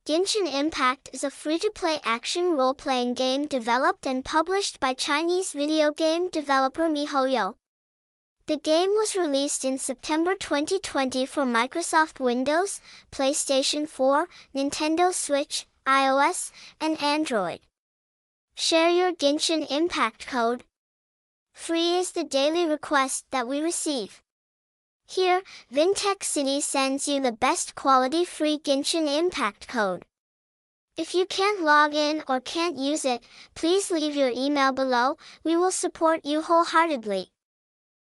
Genshin Impact is a free-to-play action role-playing game developed and published by Chinese video game developer miHoYo. The game was released in September 2020 for Microsoft Windows, PlayStation 4, Nintendo Switch, iOS, and Android. Share your Genshin Impact code. Free is the daily request that we receive. Here, Vintech City sends you the best quality free Genshin Impact code. If you can't log in or can't use it, please leave your email below. We will support you wholeheartedly.